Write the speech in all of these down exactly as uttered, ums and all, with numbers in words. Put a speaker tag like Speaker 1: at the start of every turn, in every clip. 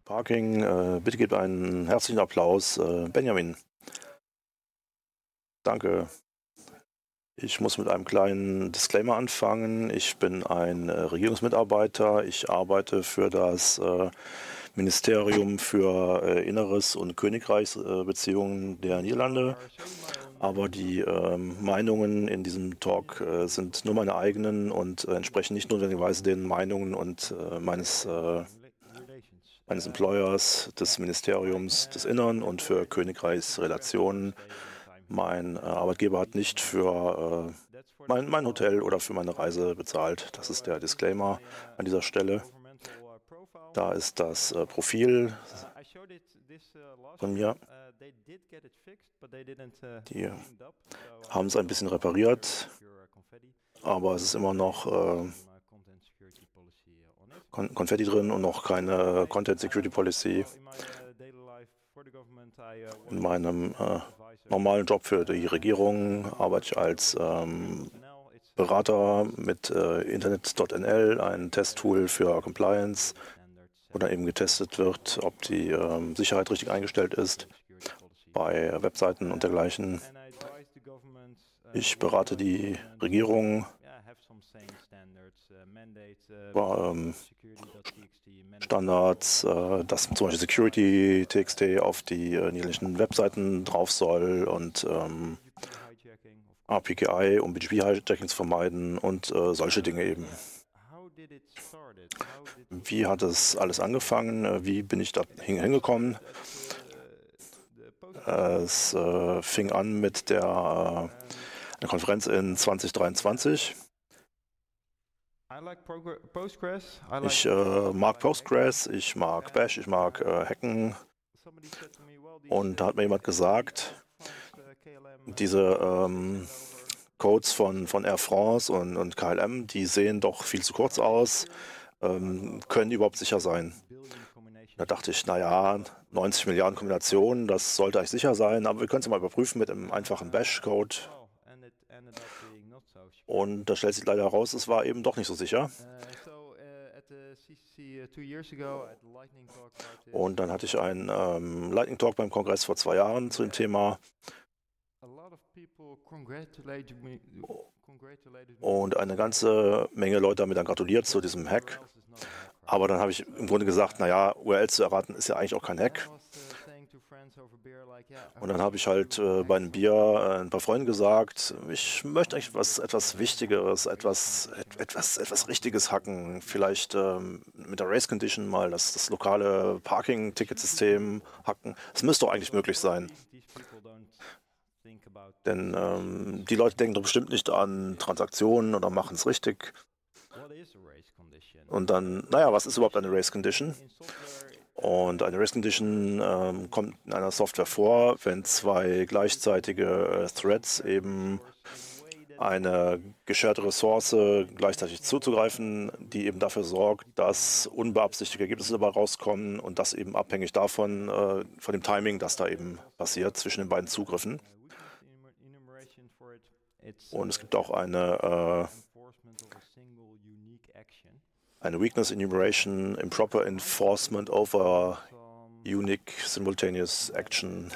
Speaker 1: Parking. Äh, bitte gebt einen herzlichen Applaus, äh, Benjamin. Danke. Ich muss mit einem kleinen Disclaimer anfangen. Ich bin ein äh, Regierungsmitarbeiter. Ich arbeite für das äh, Ministerium für äh, Inneres und Königreichsbeziehungen der Niederlande. Aber die äh, Meinungen in diesem Talk äh, sind nur meine eigenen und äh, entsprechen nicht notwendigerweise den Meinungen und äh, meines äh, meines Employers, des Ministeriums des Innern und für Königreichsrelationen. Mein äh, Arbeitgeber hat nicht für äh, mein, mein Hotel oder für meine Reise bezahlt. Das ist der Disclaimer an dieser Stelle. Da ist das äh, Profil von mir. Die haben es ein bisschen repariert, aber es ist immer noch äh, Kon Konfetti drin und noch keine Content Security Policy. In meinem äh, normalen Job für die Regierung arbeite ich als ähm, Berater mit äh, Internet Punkt N L, ein Testtool für Compliance, wo dann eben getestet wird, ob die äh, Sicherheit richtig eingestellt ist bei Webseiten und dergleichen. Ich berate die Regierung über ähm, Standards, äh, dass zum Beispiel Security T X T auf die äh, niederländischen Webseiten drauf soll und ähm, R P K I, um B G P-Hijacking zu vermeiden und äh, solche Dinge eben. Wie hat es alles angefangen? Wie bin ich da hingekommen? Es äh, fing an mit der, äh, der Konferenz in zwanzig dreiundzwanzig. Ich äh, mag Postgres, ich mag Bash, ich mag äh, Hacken. Und da hat mir jemand gesagt, diese ähm, Codes von, von Air France und, und K L M, die sehen doch viel zu kurz aus, ähm, können die überhaupt sicher sein? Da dachte ich, naja, neunzig Milliarden Kombinationen, das sollte eigentlich sicher sein, aber wir können es mal überprüfen mit einem einfachen Bash-Code. Und da stellt sich leider heraus, es war eben doch nicht so sicher. Und dann hatte ich einen ähm, Lightning Talk beim Kongress vor zwei Jahren zu dem Thema. Und eine ganze Menge Leute haben mir dann gratuliert zu diesem Hack. Aber dann habe ich im Grunde gesagt, naja, U R Ls zu erraten ist ja eigentlich auch kein Hack. Und dann habe ich halt äh, bei einem Bier äh, ein paar Freunden gesagt, ich möchte eigentlich was etwas Wichtigeres, etwas, et, etwas, etwas Richtiges hacken. Vielleicht ähm, mit der Race Condition mal das, das lokale Parking-Ticketsystem hacken. Es müsste doch eigentlich möglich sein. Denn ähm, die Leute denken doch bestimmt nicht an Transaktionen oder machen es richtig. Und dann, naja, was ist überhaupt eine Race Condition? Und eine Race Condition ähm, kommt in einer Software vor, wenn zwei gleichzeitige äh, Threads eben eine gescherte Ressource gleichzeitig zuzugreifen, die eben dafür sorgt, dass unbeabsichtigte Ergebnisse dabei rauskommen und das eben abhängig davon, äh, von dem Timing, das da eben passiert zwischen den beiden Zugriffen. Und es gibt auch eine, äh, eine Weakness Enumeration, Improper Enforcement over Unique Simultaneous Action.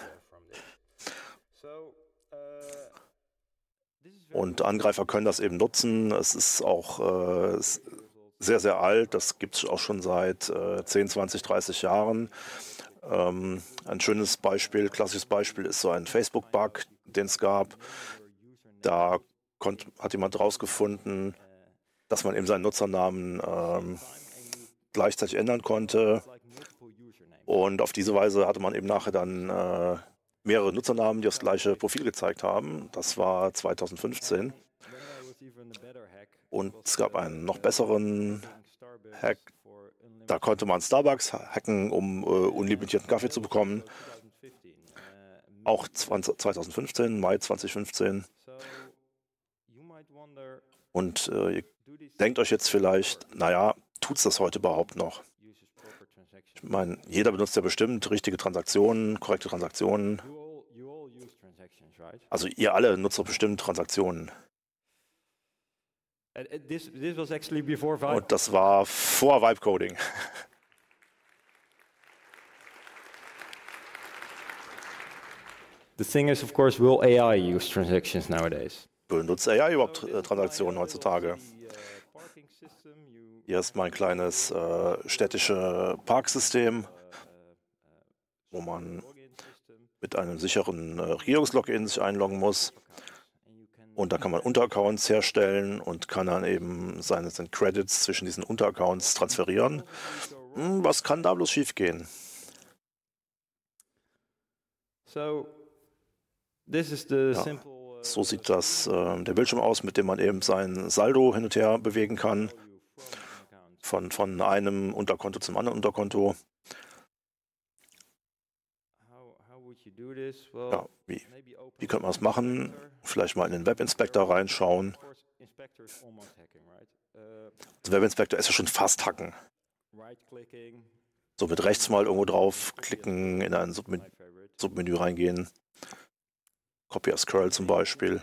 Speaker 1: Und Angreifer können das eben nutzen. Es ist auch äh, sehr, sehr alt. Das gibt es auch schon seit äh, zehn, zwanzig, dreißig Jahren. Ähm, ein schönes Beispiel, klassisches Beispiel ist so ein Facebook-Bug, den es gab. Da konnt, hat jemand rausgefunden, dass man eben seinen Nutzernamen ähm, gleichzeitig ändern konnte. Und auf diese Weise hatte man eben nachher dann äh, mehrere Nutzernamen, die das gleiche Profil gezeigt haben. Das war zweitausendfünfzehn. Und es gab einen noch besseren Hack. Da konnte man Starbucks hacken, um äh, unlimitierten Kaffee zu bekommen. Auch zweitausendfünfzehn, Mai zweitausendfünfzehn. Und äh, ihr denkt euch jetzt vielleicht, naja, tut's das heute überhaupt noch? Ich meine, jeder benutzt ja bestimmt richtige Transaktionen, korrekte Transaktionen. Also ihr alle nutzt doch bestimmt Transaktionen. Und das war vor Vibe Coding.
Speaker 2: The thing is, of course, will A I use transactions nowadays?
Speaker 1: Benutzt A I überhaupt äh, Transaktionen heutzutage? Hier ist mein kleines äh, städtische Parksystem, wo man mit einem sicheren äh, Regierungslogin sich einloggen muss. Und da kann man Unteraccounts herstellen und kann dann eben seine, seine Credits zwischen diesen Unteraccounts transferieren. Hm, was kann da bloß schief gehen?
Speaker 2: So, this is the
Speaker 1: Ja,
Speaker 2: simple, uh,
Speaker 1: so sieht das äh, der Bildschirm aus, mit dem man eben sein Saldo hin und her bewegen kann. Von, von einem Unterkonto zum anderen Unterkonto. Ja, wie, wie könnte man das machen? Vielleicht mal in den Webinspector reinschauen. Der Webinspector ist ja schon fast hacken. So mit rechts mal irgendwo drauf klicken, in ein Submenü, Submenü reingehen. Copy as curl zum Beispiel.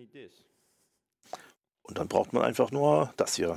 Speaker 1: Und dann braucht man einfach nur das hier,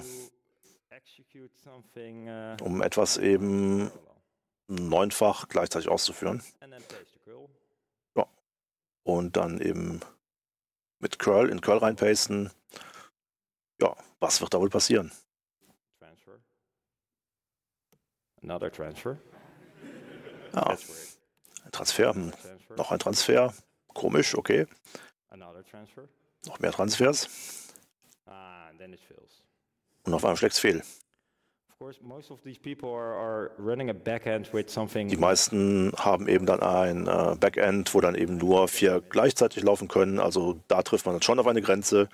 Speaker 1: um etwas eben neunfach gleichzeitig auszuführen. Ja. Und dann eben mit curl in curl reinpasten. Ja, was wird da wohl passieren?
Speaker 2: Transfer. Another transfer.
Speaker 1: Ja, ein Transfer, hm. Noch ein Transfer. Komisch, okay.
Speaker 2: Another transfer.
Speaker 1: Noch mehr Transfers.
Speaker 2: Ah, and then it fails.
Speaker 1: Und auf einmal schlägt es fehl.
Speaker 2: Of course, most of these people are, are running a backend with something.
Speaker 1: Die meisten haben eben dann ein äh, Backend, wo dann eben nur vier gleichzeitig laufen können. Also da trifft man dann schon auf eine Grenze.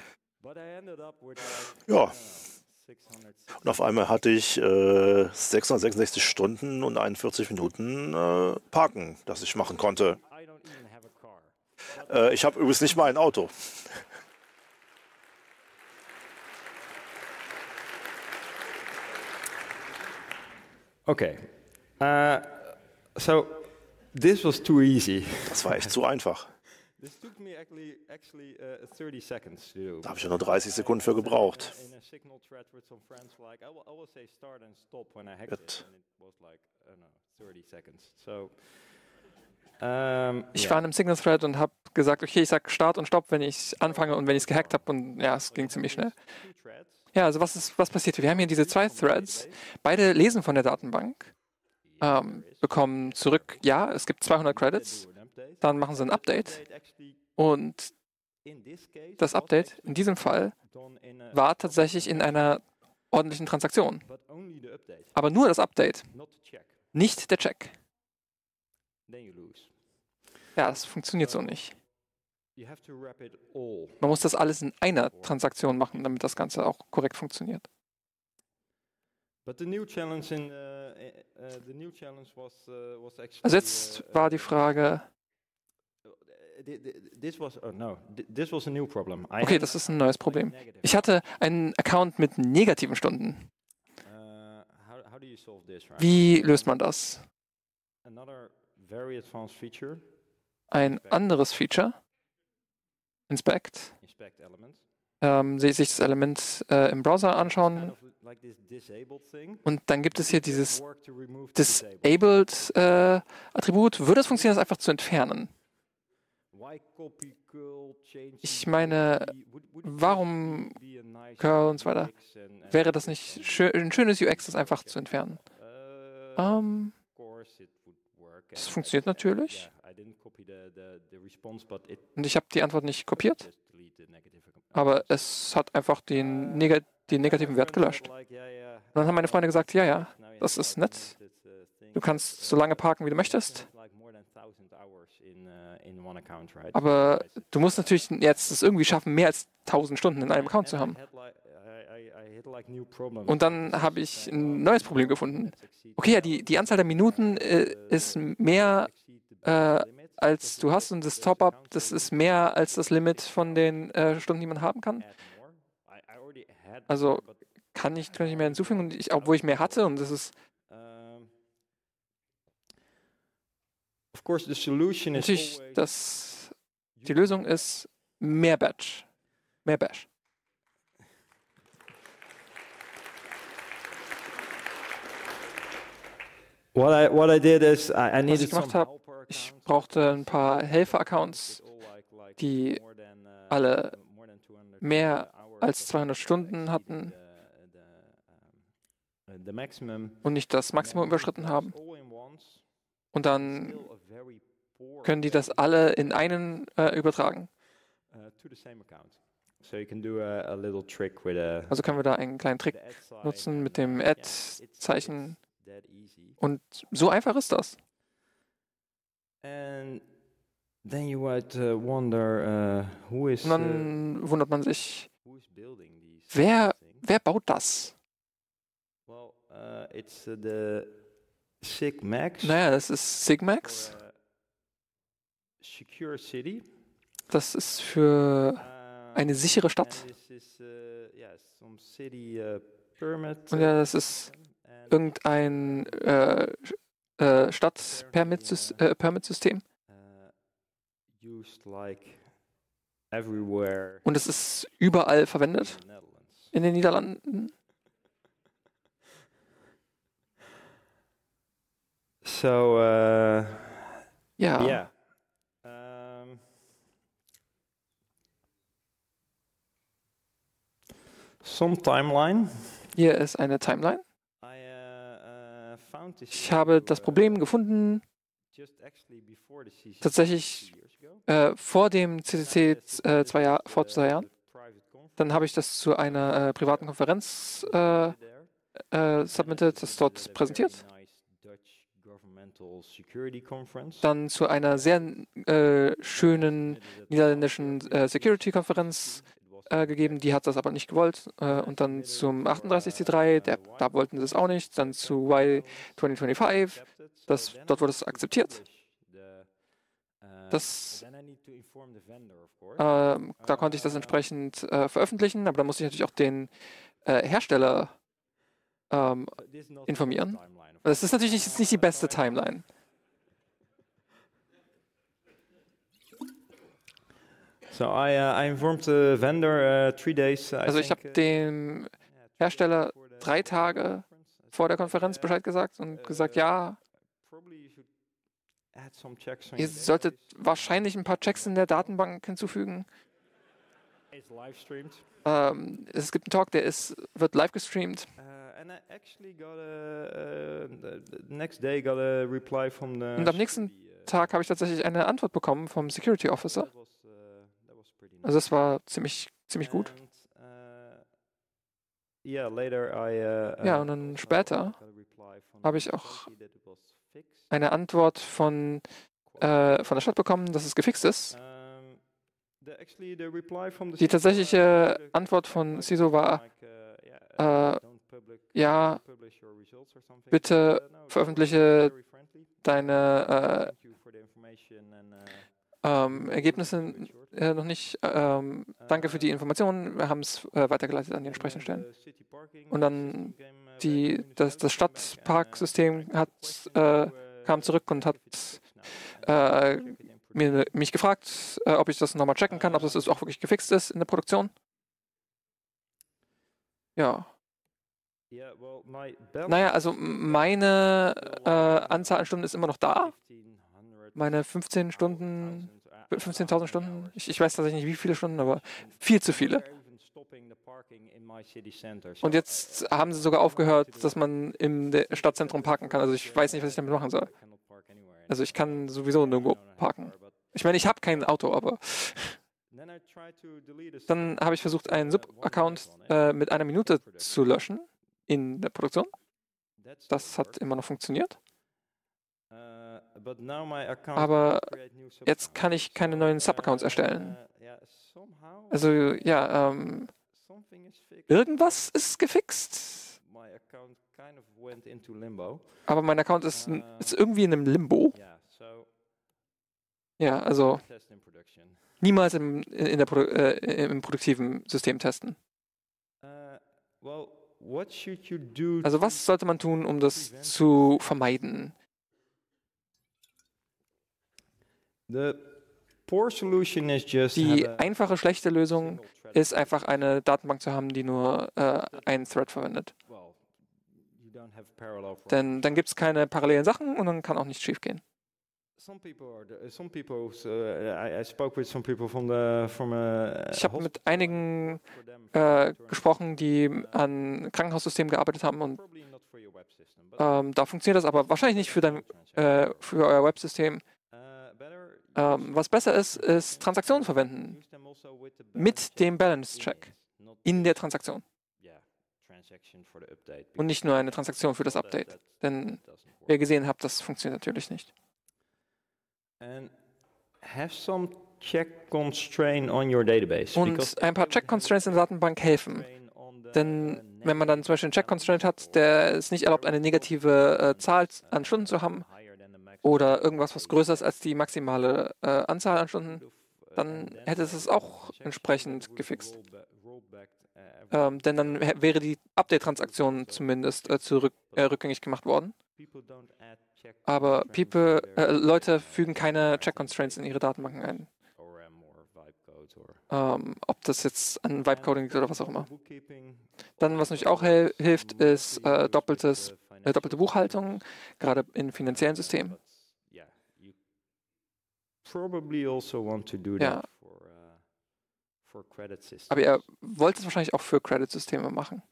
Speaker 1: Ja. Und auf einmal hatte ich äh, sechshundertsechsundsechzig Stunden und einundvierzig Minuten äh, Parken, das ich machen konnte. Äh, ich habe übrigens nicht mal ein Auto.
Speaker 2: Okay. Uh, so this was too easy.
Speaker 1: Das war echt zu einfach.
Speaker 2: This took me actually, actually uh, thirty seconds to do.
Speaker 1: Da habe ich ja nur dreißig Sekunden für gebraucht.
Speaker 2: In a signal thread with some friends, like I will, I will say start and stop when I hacked
Speaker 1: It.
Speaker 2: it, and it was like I don't know, thirty seconds. So. Um,
Speaker 3: Ich
Speaker 2: yeah.
Speaker 3: war in einem Signal-Thread und habe gesagt, okay, ich sage Start und Stopp, wenn ich anfange und wenn ich es gehackt habe. Und ja, es ging ziemlich schnell. Ja, also was ist was passiert? Wir haben hier diese zwei Threads. Beide lesen von der Datenbank, ähm, bekommen zurück, ja, es gibt zweihundert Credits. Dann machen sie ein Update. Und das Update in diesem Fall war tatsächlich in einer ordentlichen Transaktion. Aber nur das Update, nicht der Check. Ja, das funktioniert so nicht. Man muss das alles in einer Transaktion machen, damit das Ganze auch korrekt funktioniert. Also jetzt war die Frage, okay, das ist ein neues Problem. Ich hatte einen Account mit negativen Stunden. Wie löst man das? Ein anderes Feature, Inspect, ähm, sich das Element äh, im Browser anschauen und dann gibt es hier dieses Disabled äh, Attribut. Würde es funktionieren, das einfach zu entfernen? Ich meine, warum curl und so weiter? Wäre das nicht schön, ein schönes U X, das einfach zu entfernen? Ähm, das funktioniert natürlich. Und ich habe die Antwort nicht kopiert, aber es hat einfach den, neg den negativen Wert gelöscht. Und dann haben meine Freunde gesagt, ja, ja, das ist nett. Du kannst so lange parken, wie du möchtest. Aber du musst natürlich jetzt es irgendwie schaffen, mehr als tausend Stunden in einem Account zu haben. Und dann habe ich ein neues Problem gefunden. Okay, ja, die, die Anzahl der Minuten äh, ist mehr äh, als du hast und das Top-Up, das ist mehr als das Limit von den äh, Stunden, die man haben kann. Also kann ich, kann ich mehr hinzufügen, und ich, obwohl ich mehr hatte, und das ist natürlich, das, die Lösung ist mehr Batch, mehr Bash.
Speaker 2: What I what I did is I, I
Speaker 3: Was
Speaker 2: needed
Speaker 3: ich gemacht
Speaker 2: some
Speaker 3: habe,
Speaker 2: helper
Speaker 3: ich brauchte ein paar Helfer-Accounts, die alle mehr als zweihundert Stunden hatten und nicht das Maximum überschritten haben. Und dann können die das alle in einen äh, übertragen. Also können wir da einen kleinen Trick nutzen mit dem Add-Zeichen. Und so einfach ist das. Und dann wundert man sich, wer, wer baut das? Naja, das ist Sigmax. Das ist für eine sichere Stadt. Und ja, das ist irgendein äh, äh, Stadt-Permit-System. Und es ist überall verwendet in den Niederlanden.
Speaker 2: So, uh,
Speaker 3: ja.
Speaker 2: Yeah. Um, some timeline.
Speaker 3: Hier ist eine Timeline.
Speaker 2: I, uh, uh, found this
Speaker 3: Ich habe das Problem gefunden,
Speaker 2: just actually before the C C C
Speaker 3: tatsächlich äh, vor dem C C C äh, zwei Jahr, vor zwei Jahren. Dann habe ich das zu einer äh, privaten Konferenz äh, äh, submitted, das dort präsentiert. Dann zu einer sehr äh, schönen niederländischen äh, Security-Konferenz äh, gegeben, die hat das aber nicht gewollt. Äh, und dann zum achtunddreißig C drei, der, da wollten sie es auch nicht. Dann zu Y zwanzig fünfundzwanzig, das, dort wurde es akzeptiert. Das, äh, da konnte ich das entsprechend äh, veröffentlichen, aber da musste ich natürlich auch den äh, Hersteller ähm, informieren. Das ist natürlich nicht, nicht die beste Timeline.
Speaker 2: So I, uh, I informed the vendor uh, three days. I
Speaker 3: Also ich habe dem Hersteller drei Tage vor der Konferenz Bescheid gesagt und gesagt, ja, ihr solltet wahrscheinlich ein paar Checks in der Datenbank hinzufügen. Ähm, es gibt einen Talk, der ist, wird live gestreamt. Und am nächsten Tag habe ich tatsächlich eine Antwort bekommen vom Security Officer. Also das war ziemlich, ziemlich gut. Ja, und dann später habe ich auch eine Antwort von, äh, von der Stadt bekommen, dass es gefixt ist. Die tatsächliche Antwort von C I S O war, äh, ja, bitte veröffentliche deine äh, ähm, Ergebnisse äh, noch nicht. Ähm, danke für die Informationen. Wir haben es äh, weitergeleitet an die entsprechenden Stellen. Und dann die, das, das Stadtparksystem hat, äh, kam zurück und hat äh, mir, mich gefragt, äh, ob ich das nochmal checken kann, ob das auch wirklich gefixt ist in der Produktion. Ja. Naja, also meine äh, Anzahl an Stunden ist immer noch da. Meine fünfzehn Stunden, fünfzehntausend Stunden, ich, ich weiß tatsächlich nicht wie viele Stunden, aber viel zu viele. Und jetzt haben sie sogar aufgehört, dass man im Stadtzentrum parken kann. Also ich weiß nicht, was ich damit machen soll. Also ich kann sowieso nirgendwo parken. Ich meine, ich habe kein Auto, aber... Dann habe ich versucht, einen Sub-Account äh, mit einer Minute zu löschen in der Produktion. Das hat immer noch funktioniert. Aber jetzt kann ich keine neuen Sub-Accounts erstellen. Also ja, ähm, irgendwas ist gefixt. Aber mein Account ist, ist irgendwie in einem Limbo. Ja, also niemals im, in der Produ äh, im produktiven System testen. Also was sollte man tun, um das zu vermeiden? Die einfache, schlechte Lösung ist einfach eine Datenbank zu haben, die nur äh, einen Thread verwendet. Denn dann gibt es keine parallelen Sachen und dann kann auch nichts schief gehen. Ich habe mit einigen äh, gesprochen, die an Krankenhaussystemen gearbeitet haben und ähm, da funktioniert das aber wahrscheinlich nicht für, dein, äh, für euer Websystem. Ähm, was besser ist, ist Transaktionen verwenden mit dem Balance-Check in der Transaktion und nicht nur eine Transaktion für das Update. Denn wie ihr gesehen habt, das funktioniert natürlich nicht. Und ein paar Check-Constraints in der Datenbank helfen. Denn wenn man dann zum Beispiel einen Check-Constraint hat, der es nicht erlaubt, eine negative äh, Zahl an Stunden zu haben oder irgendwas, was größer ist als die maximale äh, Anzahl an Stunden, dann hätte es es auch entsprechend gefixt. Ähm, denn dann wäre die Update-Transaktion zumindest äh, zurück, äh, rückgängig gemacht worden. Aber People, äh, Leute fügen keine Check-Constraints in ihre Datenbanken ein. Ähm, ob das jetzt an Vibe-Coding liegt oder was auch immer. Dann, was natürlich auch hel- hilft, ist äh, doppeltes, äh, doppelte Buchhaltung, gerade in finanziellen Systemen. Ja. Aber ihr wollt es wahrscheinlich auch für Credit-Systeme machen.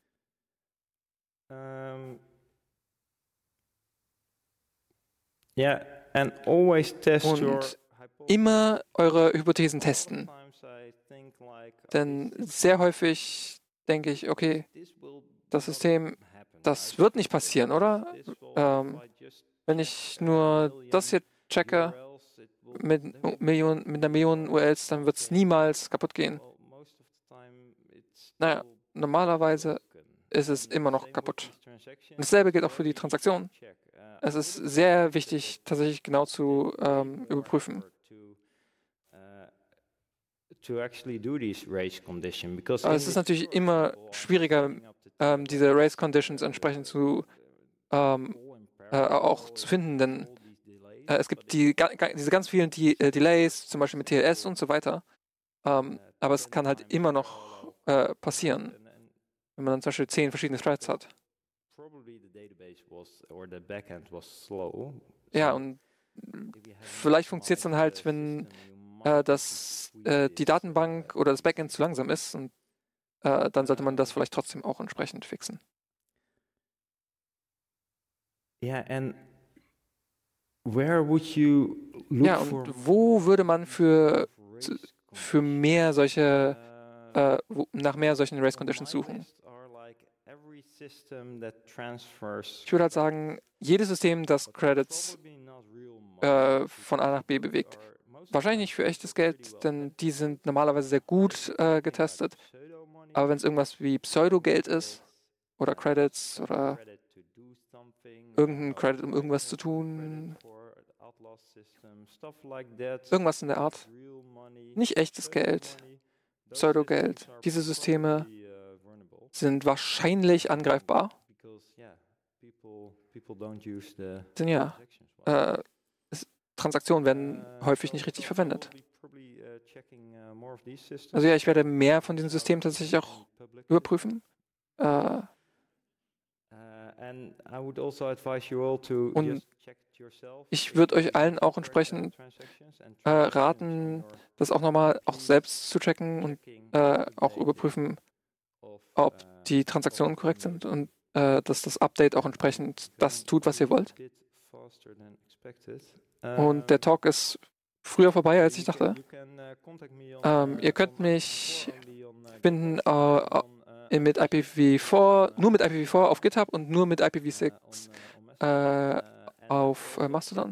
Speaker 2: Yeah, and always test your
Speaker 3: Und immer eure Hypothesen testen. Denn sehr häufig denke ich, okay, das System, das wird nicht passieren, oder? Ähm, wenn ich nur das hier checke mit, Million, mit einer Million U R Ls, dann wird es niemals kaputt gehen. Naja, normalerweise ist es immer noch kaputt. Und dasselbe gilt auch für die Transaktion. Es ist sehr wichtig, tatsächlich genau zu ähm, überprüfen. Aber es ist natürlich immer schwieriger, ähm, diese Race Conditions entsprechend zu ähm, äh, auch zu finden, denn äh, es gibt die, ga, diese ganz vielen die, äh, Delays, zum Beispiel mit T L S und so weiter. Ähm, aber es kann halt immer noch äh, passieren, wenn man dann zum Beispiel zehn verschiedene Threads hat. Ja, und vielleicht funktioniert es dann halt, wenn äh, das, äh, die Datenbank oder das Backend zu langsam ist, und äh, dann sollte man das vielleicht trotzdem auch entsprechend fixen.
Speaker 2: Yeah, and where would you look
Speaker 3: Ja, und wo würde man für, für mehr solche, äh, wo, nach mehr solchen Race Conditions suchen? Ich würde halt sagen, jedes System, das Credits äh, von A nach B bewegt. Wahrscheinlich nicht für echtes Geld, denn die sind normalerweise sehr gut äh, getestet. Aber wenn es irgendwas wie Pseudo-Geld ist oder Credits oder irgendein Credit, um irgendwas zu tun, irgendwas in der Art, nicht echtes Geld, Pseudo-Geld, diese Systeme sind wahrscheinlich angreifbar. Denn ja, äh, es, Transaktionen werden häufig nicht richtig verwendet. Also ja, ich werde mehr von diesen Systemen tatsächlich auch überprüfen. Äh, und ich würde euch allen auch entsprechend äh, raten, das auch nochmal auch selbst zu checken und äh, auch überprüfen, ob die Transaktionen korrekt sind und äh, dass das Update auch entsprechend das tut, was ihr wollt. Und der Talk ist früher vorbei, als ich dachte. Ähm, ihr könnt mich finden äh, mit I P v vier, nur mit I P v vier auf GitHub und nur mit I P v sechs äh, auf äh, Mastodon.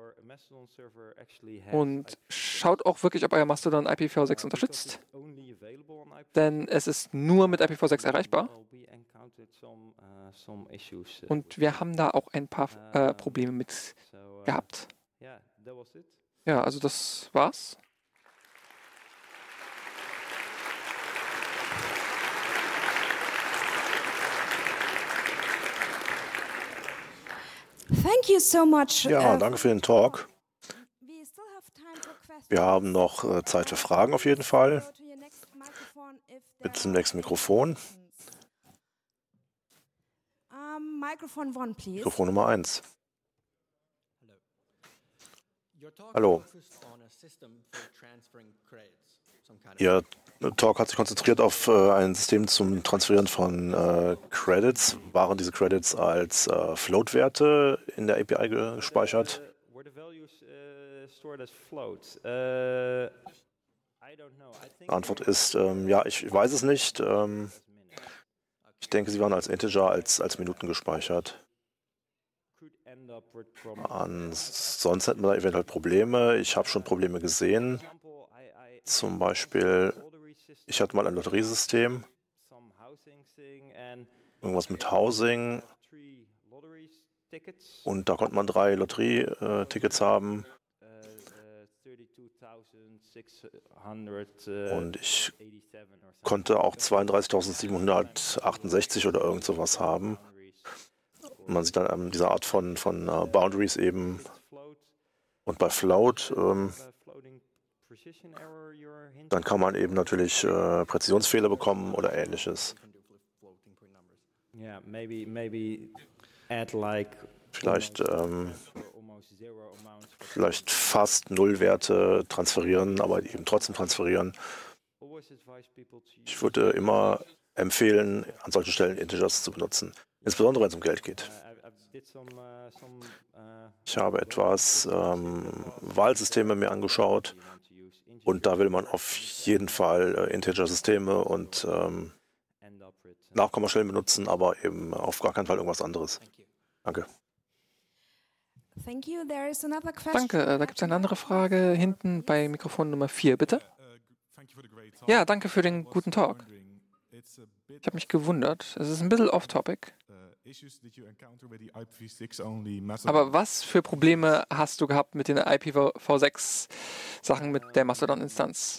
Speaker 3: Und schaut auch wirklich, ob euer Mastodon I P v sechs unterstützt. Denn es ist nur mit I P v sechs erreichbar. Und wir haben da auch ein paar äh, Probleme mit gehabt. Ja, also das war's.
Speaker 4: Thank you so much.
Speaker 1: Ja, danke für den Talk. Wir haben noch äh, Zeit für Fragen auf jeden Fall. Bitte zum nächsten Mikrofon.
Speaker 4: Um, microphone one, please.
Speaker 1: Mikrofon Nummer eins. Hallo. Ihr Talk hat sich konzentriert auf äh, ein System zum Transferieren von äh, Credits. Waren diese Credits als äh, Float-Werte in der A P I gespeichert? Die Antwort ist, ähm, ja, ich weiß es nicht. Ähm, ich denke, sie waren als Integer, als, als Minuten gespeichert. Ansonsten hätten wir da eventuell Probleme. Ich habe schon Probleme gesehen. Zum Beispiel, ich hatte mal ein Lotteriesystem, irgendwas mit Housing, und da konnte man drei Lotterietickets haben. Und ich konnte auch zweiunddreißigtausendsiebenhundertachtundsechzig oder irgend sowas haben. Und man sieht dann ähm, diese Art von, von uh, Boundaries eben. Und bei Float, ähm, dann kann man eben natürlich äh, Präzisionsfehler bekommen oder ähnliches. Vielleicht, ähm, vielleicht fast Nullwerte transferieren, aber eben trotzdem transferieren. Ich würde immer empfehlen, an solchen Stellen Integers zu benutzen, insbesondere wenn es um Geld geht. Ich habe etwas ähm, Wahlsysteme mir angeschaut und da will man auf jeden Fall äh, Integer-Systeme und ähm, Nachkommastellen benutzen, aber eben auf gar keinen Fall irgendwas anderes. Danke.
Speaker 3: Danke, äh, da gibt es eine andere Frage hinten bei Mikrofon Nummer vier, bitte. Ja, danke für den guten Talk. Ich habe mich gewundert, es ist ein bisschen off-topic. Aber was für Probleme hast du gehabt mit den I P v sechs Sachen mit der Mastodon-Instanz?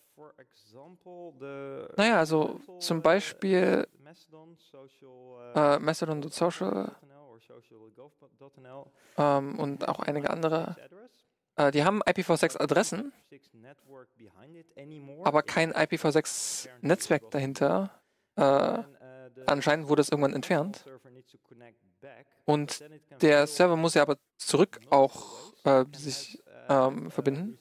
Speaker 3: Naja, also zum Beispiel äh, Mastodon.social ähm, und auch einige andere. Äh, die haben I P v sechs Adressen, aber kein I P v sechs Netzwerk dahinter. Äh, anscheinend wurde es irgendwann entfernt. Und der Server muss ja aber zurück auch äh, sich ähm, verbinden.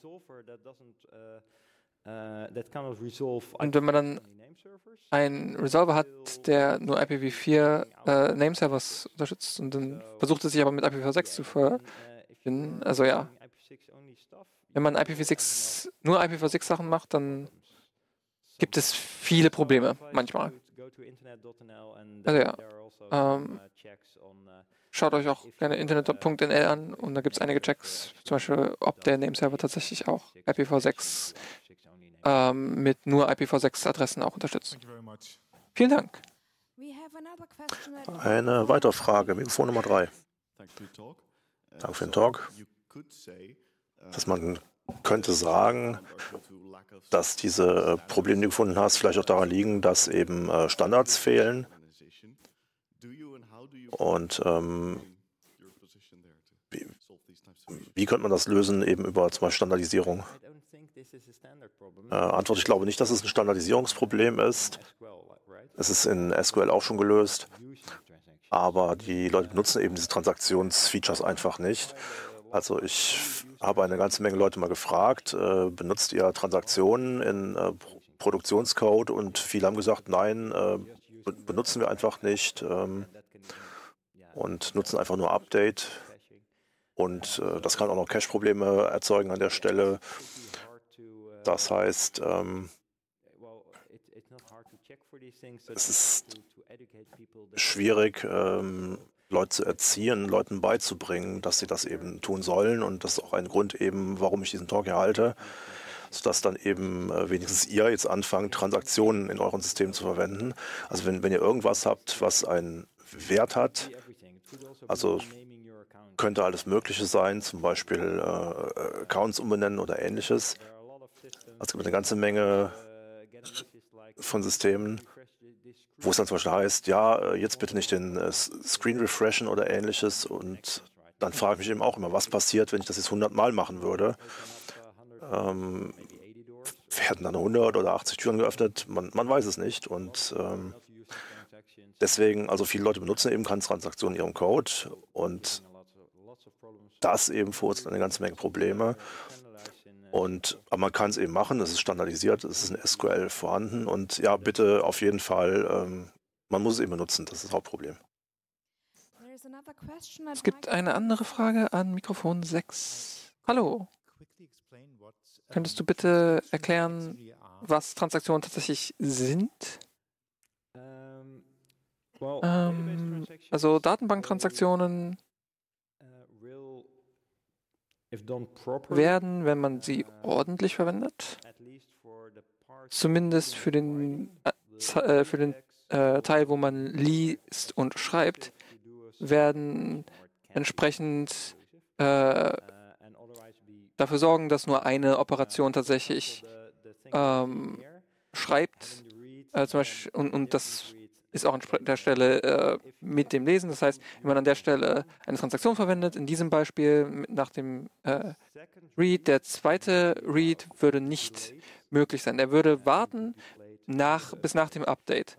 Speaker 3: Und wenn man dann einen Resolver hat, der nur I P v vier äh, Nameservers unterstützt und dann versucht es sich aber mit I P v sechs zu verbinden, also ja, wenn man I P v sechs, nur I P v sechs Sachen macht, dann gibt es viele Probleme manchmal. Also ja, ähm, schaut euch auch gerne internet punkt n l an und da gibt es einige Checks, zum Beispiel, ob der Nameserver tatsächlich auch I P v sechs ähm, mit nur I P v sechs Adressen auch unterstützt. Vielen Dank.
Speaker 1: Eine weitere Frage, Mikrofon Nummer drei. Danke für den Talk. Dass man könnte sagen, dass diese Probleme, die du gefunden hast, vielleicht auch daran liegen, dass eben äh, Standards fehlen. Und ähm, wie, wie könnte man das lösen, eben über zum Beispiel Standardisierung? Äh, Antwort, ich glaube nicht, dass es ein Standardisierungsproblem ist. Es ist in S Q L auch schon gelöst, aber die Leute benutzen eben diese Transaktionsfeatures einfach nicht. Also ich habe eine ganze Menge Leute mal gefragt, äh, benutzt ihr Transaktionen in äh, Produktionscode? Und viele haben gesagt, nein, äh, be benutzen wir einfach nicht ähm, und nutzen einfach nur Update. Und äh, das kann auch noch Cache-Probleme erzeugen an der Stelle. Das heißt, ähm, es ist schwierig, ähm, Leute zu erziehen, Leuten beizubringen, dass sie das eben tun sollen. Und das ist auch ein Grund eben, warum ich diesen Talk hier halte, sodass dann eben äh, wenigstens ihr jetzt anfangt, Transaktionen in euren Systemen zu verwenden. Also wenn, wenn ihr irgendwas habt, was einen Wert hat, also könnte alles Mögliche sein, zum Beispiel äh, Accounts umbenennen oder ähnliches. Also es gibt eine ganze Menge von Systemen, wo es dann zum Beispiel heißt, ja, jetzt bitte nicht den äh, Screen refreshen oder ähnliches. Und dann frage ich mich eben auch immer, was passiert, wenn ich das jetzt hundert Mal machen würde? Ähm, werden dann hundert oder achtzig Türen geöffnet? Man, man weiß es nicht. Und ähm, deswegen, also viele Leute benutzen eben keine Transaktionen in ihrem Code. Und das eben verursacht eine ganze Menge Probleme. Und, aber man kann es eben machen, es ist standardisiert, es ist in S Q L vorhanden und ja, bitte auf jeden Fall, ähm, man muss es eben benutzen, das ist das Hauptproblem.
Speaker 3: Es gibt eine andere Frage an Mikrofon sechs. Hallo. Könntest du bitte erklären, was Transaktionen tatsächlich sind? Ähm, also Datenbanktransaktionen werden, wenn man sie ordentlich verwendet, zumindest für den, äh, für den äh, Teil, wo man liest und schreibt, werden entsprechend äh, dafür sorgen, dass nur eine Operation tatsächlich ähm, schreibt, äh, zum Beispiel, und, und das ist auch an der Stelle äh, mit dem Lesen. Das heißt, wenn man an der Stelle eine Transaktion verwendet, in diesem Beispiel mit, nach dem äh, Read, der zweite Read würde nicht möglich sein. Er würde warten nach, bis nach dem Update.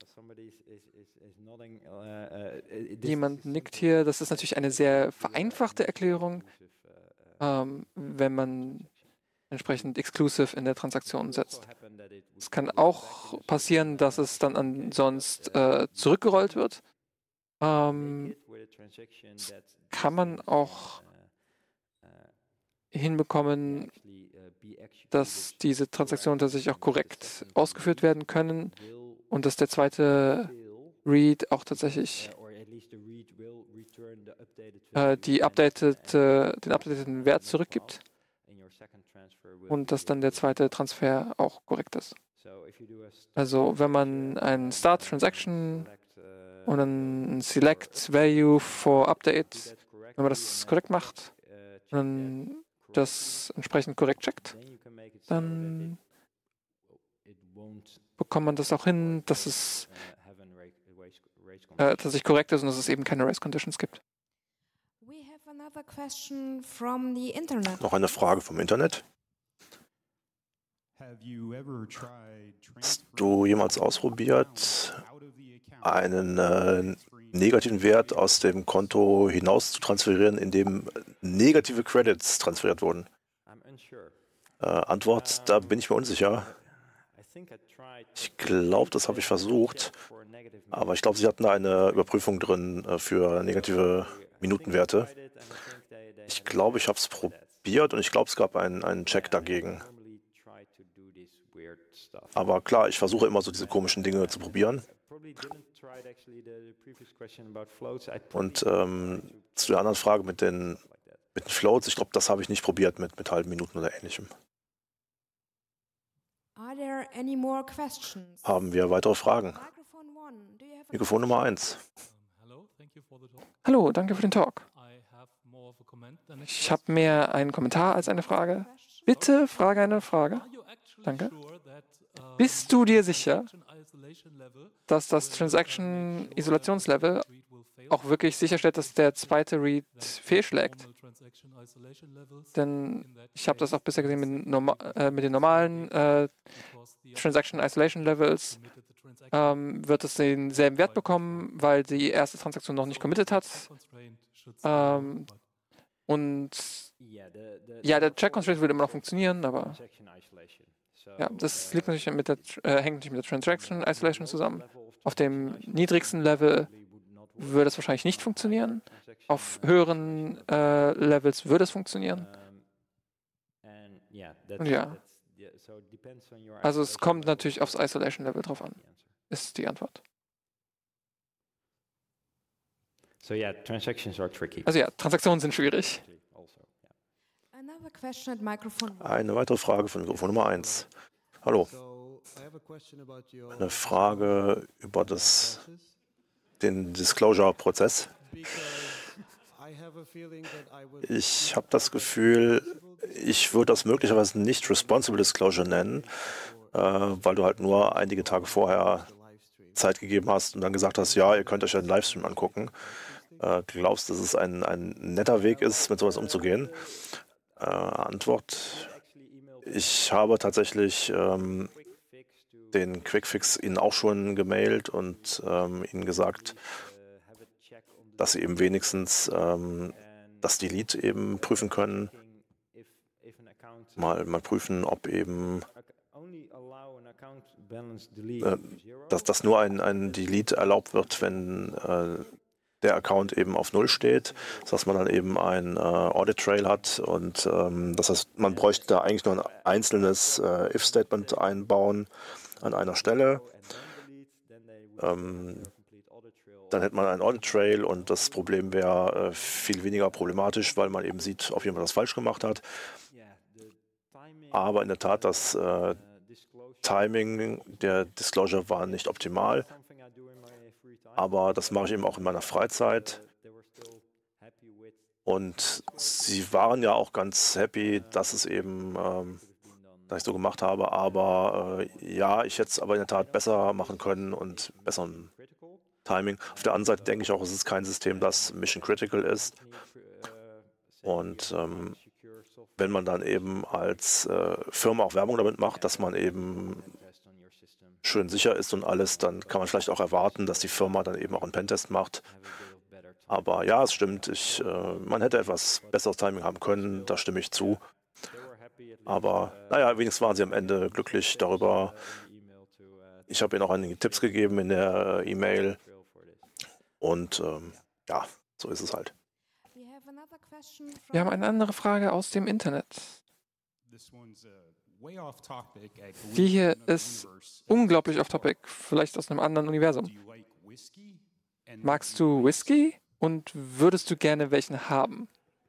Speaker 3: Jemand nickt hier. Das ist natürlich eine sehr vereinfachte Erklärung, ähm, wenn man entsprechend exclusive in der Transaktion setzt. Es kann auch passieren, dass es dann ansonsten äh, zurückgerollt wird. Ähm, kann man auch hinbekommen, dass diese Transaktionen tatsächlich auch korrekt ausgeführt werden können und dass der zweite Read auch tatsächlich äh, die updatete, den updateten Wert zurückgibt und dass dann der zweite Transfer auch korrekt ist. Also wenn man einen Start Transaction und einen Select Value for Update, wenn man das korrekt macht und dann das entsprechend korrekt checkt, dann bekommt man das auch hin, dass es äh, tatsächlich korrekt ist und dass es eben keine Race Conditions gibt.
Speaker 1: Noch eine Frage vom Internet. Hast du jemals ausprobiert, einen äh, negativen Wert aus dem Konto hinaus zu transferieren, in dem negative Credits transferiert wurden? Äh, Antwort, da bin ich mir unsicher. Ich glaube, das habe ich versucht, aber ich glaube, sie hatten da eine Überprüfung drin äh, für negative Minutenwerte. Ich glaube, ich habe es probiert und ich glaube, es gab einen, einen Check dagegen. Aber klar, ich versuche immer so diese komischen Dinge zu probieren. Und ähm, zu der anderen Frage mit den, mit den Floats, ich glaube, das habe ich nicht probiert mit, mit halben Minuten oder ähnlichem. Haben wir weitere Fragen? Mikrofon Nummer eins.
Speaker 3: Hallo, danke für den Talk. Ich habe mehr einen Kommentar als eine Frage. Bitte frage eine Frage. Danke. Bist du dir sicher, dass das Transaction-Isolationslevel auch wirklich sicherstellt, dass der zweite Read fehlschlägt? Denn ich habe das auch bisher gesehen mit, norma äh, mit den normalen äh, Transaction Isolation Levels. Ähm, wird es denselben Wert bekommen, weil die erste Transaktion noch nicht committed hat. Ähm, und ja, der Check Constraint würde immer noch funktionieren, aber ja, das liegt natürlich mit der, äh, hängt natürlich mit der Transaction Isolation zusammen. Auf dem niedrigsten Level würde es wahrscheinlich nicht funktionieren. Auf höheren äh, Levels würde es funktionieren. Und ja, also es kommt natürlich aufs Isolation Level drauf an, ist die Antwort. Also ja, Transaktionen sind schwierig.
Speaker 1: Eine weitere Frage von Mikrofon Nummer eins. Hallo. Eine Frage über das, den Disclosure-Prozess. Ich habe das Gefühl, ich würde das möglicherweise nicht Responsible Disclosure nennen, äh, weil du halt nur einige Tage vorher Zeit gegeben hast und dann gesagt hast, ja, ihr könnt euch einen Livestream angucken. Äh, glaubst du, dass es ein, ein netter Weg ist, mit sowas umzugehen? Äh, Antwort, ich habe tatsächlich ähm, den Quickfix Ihnen auch schon gemailt und ähm, Ihnen gesagt, dass Sie eben wenigstens ähm, das Delete eben prüfen können. Mal, mal prüfen, ob eben äh, dass, dass nur ein, ein Delete erlaubt wird, wenn äh, der Account eben auf Null steht, dass man dann eben ein äh, Audit Trail hat und ähm, das heißt, man bräuchte da eigentlich nur ein einzelnes äh, If-Statement einbauen an einer Stelle. Ähm, dann hätte man einen Audit Trail und das Problem wäre äh, viel weniger problematisch, weil man eben sieht, ob jemand das falsch gemacht hat. Aber in der Tat, das äh, Timing der Disclosure war nicht optimal. Aber das mache ich eben auch in meiner Freizeit. Und sie waren ja auch ganz happy, dass es eben, ähm, dass ich so gemacht habe. Aber äh, ja, ich hätte es aber in der Tat besser machen können und besseren Timing. Auf der anderen Seite denke ich auch, es ist kein System, das mission critical ist. Und ähm, wenn man dann eben als äh, Firma auch Werbung damit macht, dass man eben schön sicher ist und alles, dann kann man vielleicht auch erwarten, dass die Firma dann eben auch einen Pentest macht. Aber ja, es stimmt, ich, äh, man hätte etwas besseres Timing haben können, da stimme ich zu. Aber naja, wenigstens waren sie am Ende glücklich darüber. Ich habe ihnen auch einige Tipps gegeben in der äh, E-Mail. Und ähm, ja, so ist es halt.
Speaker 3: Wir haben eine andere Frage aus dem Internet. Die hier ist unglaublich off-topic, vielleicht aus einem anderen Universum. Magst du Whisky und würdest du gerne welchen haben?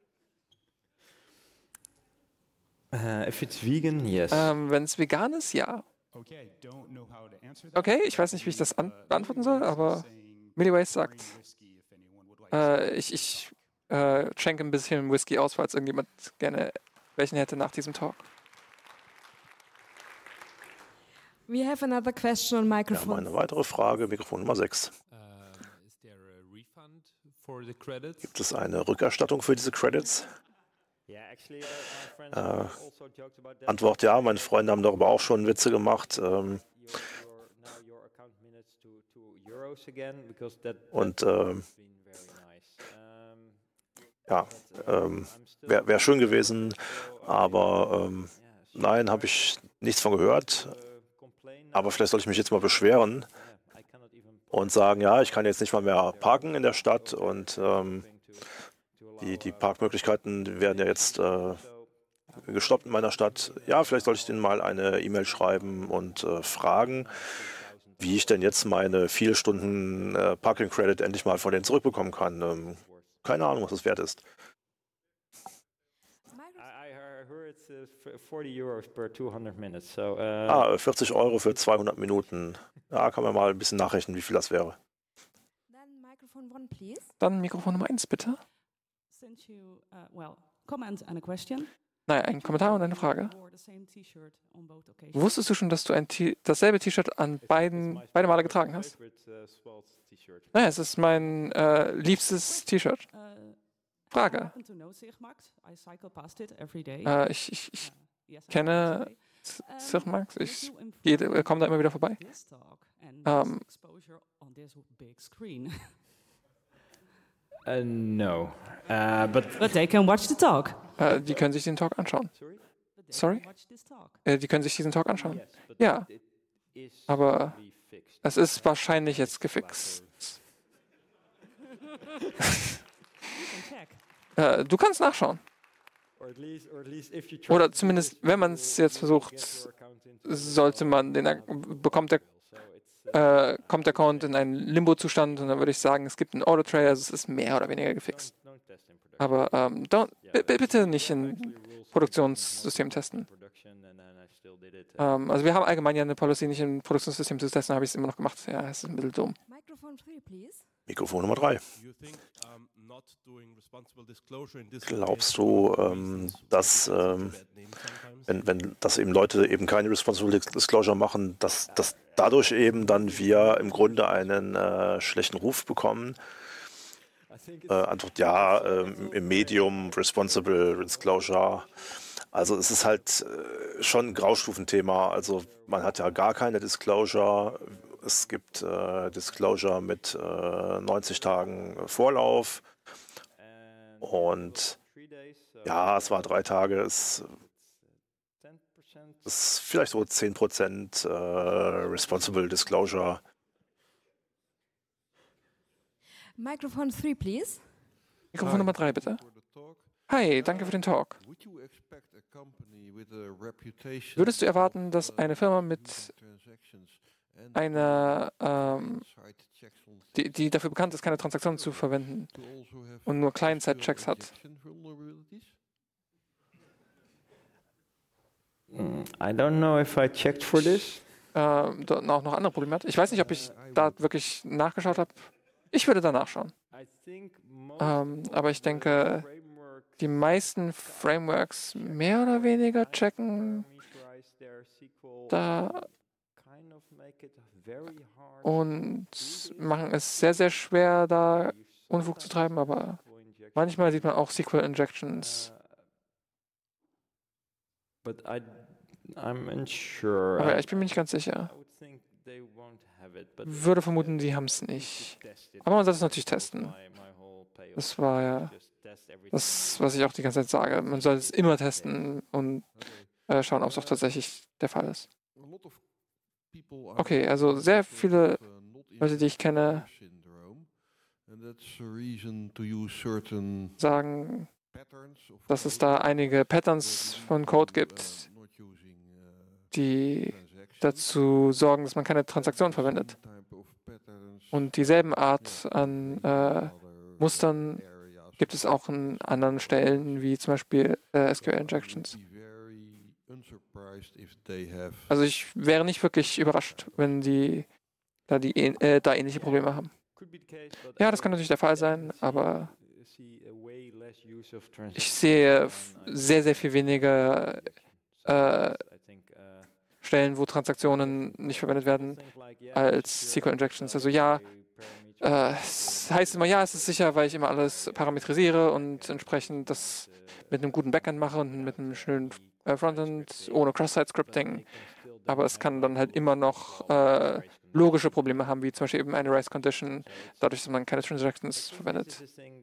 Speaker 2: Uh, if it's vegan, yes.
Speaker 3: Ähm, Wenn es vegan ist, ja. Okay, ich weiß nicht, wie ich das an beantworten soll, aber Milliways sagt, äh, ich, ich äh, schenke ein bisschen Whisky aus, falls irgendjemand gerne welchen hätte nach diesem Talk.
Speaker 4: We have another question on
Speaker 1: Wir haben
Speaker 4: microphone.
Speaker 1: eine weitere Frage, Mikrofon Nummer sechs. Gibt es eine Rückerstattung für diese Credits? Äh, Antwort ja, meine Freunde haben darüber auch schon Witze gemacht. Ähm, und ähm, ja, ähm, wäre wär schön gewesen, aber ähm, nein, habe ich nichts von gehört. Aber vielleicht soll ich mich jetzt mal beschweren und sagen, ja, ich kann jetzt nicht mal mehr parken in der Stadt und ähm, die, die Parkmöglichkeiten werden ja jetzt äh, gestoppt in meiner Stadt. Ja, vielleicht soll ich denen mal eine E-Mail schreiben und äh, fragen, wie ich denn jetzt meine vier Stunden äh, Parking Credit endlich mal von denen zurückbekommen kann. Ähm, keine Ahnung, was das wert ist. Ah, vierzig Euro für zweihundert Minuten. Da kann man mal ein bisschen nachrechnen, wie viel das wäre.
Speaker 4: Then microphone one, please.
Speaker 3: Dann Mikrofon Nummer eins, bitte.
Speaker 5: Since you, uh, well, comment and a question.
Speaker 3: Naja, ein Kommentar und eine Frage.
Speaker 5: You wore the same T-shirt on both occasions.
Speaker 3: Wusstest du schon, dass du ein T dasselbe T-Shirt an beiden beide Male getragen hast? Naja, es ist mein äh, liebstes T-Shirt.
Speaker 5: Uh,
Speaker 3: Frage.
Speaker 5: I happen to know Sigmax. I cycle past it every day.
Speaker 3: Äh, ich ich, ich
Speaker 5: Uh, yes, I
Speaker 3: kenne
Speaker 5: have to say. Um,
Speaker 3: Sirmax.
Speaker 5: would
Speaker 3: Ich
Speaker 5: you improve
Speaker 3: gehe, äh, komme da immer wieder vorbei.
Speaker 5: this talk and
Speaker 3: Um,
Speaker 5: this exposure on this big screen?
Speaker 2: Uh, no, uh, but
Speaker 5: But they can watch the talk.
Speaker 3: Äh, die können sich den Talk anschauen.
Speaker 5: But they
Speaker 3: Sorry?
Speaker 5: can watch this talk.
Speaker 3: Äh, die können sich diesen Talk anschauen. Ja, aber es ist wahrscheinlich jetzt gefixt.
Speaker 5: You can check.
Speaker 3: Äh, du kannst nachschauen. Oder zumindest, wenn man es jetzt versucht, sollte man den, bekommt der, äh, kommt der Account in einen Limbo-Zustand und dann würde ich sagen, es gibt einen Auto-Trail, also es ist mehr oder weniger gefixt. Aber ähm, don't, b- b- bitte nicht in Produktionssystem testen. Ähm, also wir haben allgemein ja eine Policy, nicht im Produktionssystem zu testen, habe ich es immer noch gemacht. Ja, es ist ein bisschen dumm.
Speaker 4: Microphone three, please.
Speaker 1: Mikrofon Nummer drei. Glaubst du, ähm, dass ähm, wenn, wenn dass eben Leute eben keine Responsible Disclosure machen, dass, dass dadurch eben dann wir im Grunde einen äh, schlechten Ruf bekommen? Äh, Antwort ja, ähm, im Medium Responsible Disclosure. Also es ist halt äh, schon ein Graustufenthema. Also man hat ja gar keine Disclosure. Es gibt äh, Disclosure mit äh, neunzig Tagen Vorlauf. Und ja, es war drei Tage, es ist vielleicht so zehn Prozent äh, Responsible Disclosure.
Speaker 4: Microphone three, please.
Speaker 3: Mikrofon Nummer drei, bitte. Hi, danke für den Talk. Würdest du erwarten, dass eine Firma mit einer, ähm, die, die dafür bekannt ist, keine Transaktionen zu verwenden und nur Client-Side-Checks hat?
Speaker 2: I don't know if I checked for this.
Speaker 3: Ähm, dort auch noch andere Probleme hat. Ich weiß nicht, ob ich da wirklich nachgeschaut habe. Ich würde da nachschauen. Ähm, aber ich denke, die meisten Frameworks mehr oder weniger checken da und machen es sehr, sehr schwer, da Unfug zu treiben, aber manchmal sieht man auch S Q L-Injections. Aber ich bin mir nicht ganz sicher. Würde vermuten, sie haben es nicht. Aber man sollte es natürlich testen. Das war ja das, was ich auch die ganze Zeit sage. Man sollte es immer testen und äh, schauen, ob es auch tatsächlich der Fall ist. Okay, also sehr viele Leute, die ich kenne, sagen, dass es da einige Patterns von Code gibt, die dazu sorgen, dass man keine Transaktion verwendet. Und dieselben Art an äh, Mustern gibt es auch an anderen Stellen, wie zum Beispiel äh, S Q L-Injections. Also ich wäre nicht wirklich überrascht, wenn die da, die, äh, da ähnliche Probleme haben. Ja, das kann natürlich der Fall sein, aber ich sehe sehr, sehr viel weniger äh, Stellen, wo Transaktionen nicht verwendet werden, als S Q L-Injections. Also ja, äh, es heißt immer, ja, es ist sicher, weil ich immer alles parametrisiere und entsprechend das mit einem guten Backend mache und mit einem schönen äh, Frontend ohne Cross-Site-Scripting. Aber es kann dann halt immer noch äh, logische Probleme haben, wie zum Beispiel eben eine Race-Condition, dadurch, dass man keine Transactions verwendet.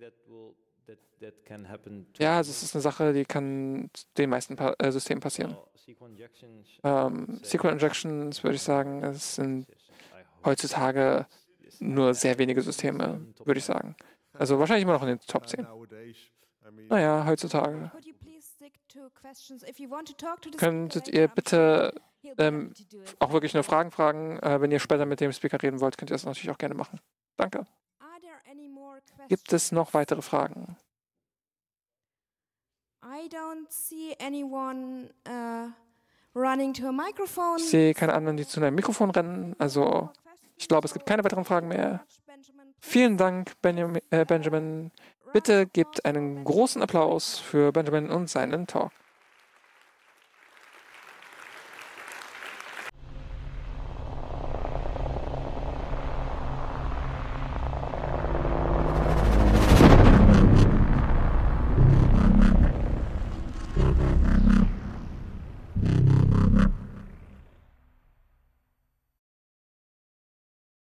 Speaker 3: Ja, also es ist eine Sache, die kann den meisten pa äh, Systemen passieren. Ähm, S Q L-Injections, würde ich sagen, es sind heutzutage nur sehr wenige Systeme, würde ich sagen. Also wahrscheinlich immer noch in den Top zehn. Naja, heutzutage. Könntet ihr bitte ähm, auch wirklich nur Fragen fragen? Äh, wenn ihr später mit dem Speaker reden wollt, könnt ihr das natürlich auch gerne machen. Danke. Gibt es noch weitere Fragen? Ich sehe keine anderen, die zu einem Mikrofon rennen. Also ich glaube, es gibt keine weiteren Fragen mehr. Vielen Dank, Benjamin. Äh, Benjamin. Bitte gebt einen großen Applaus für Benjamin und seinen Talk.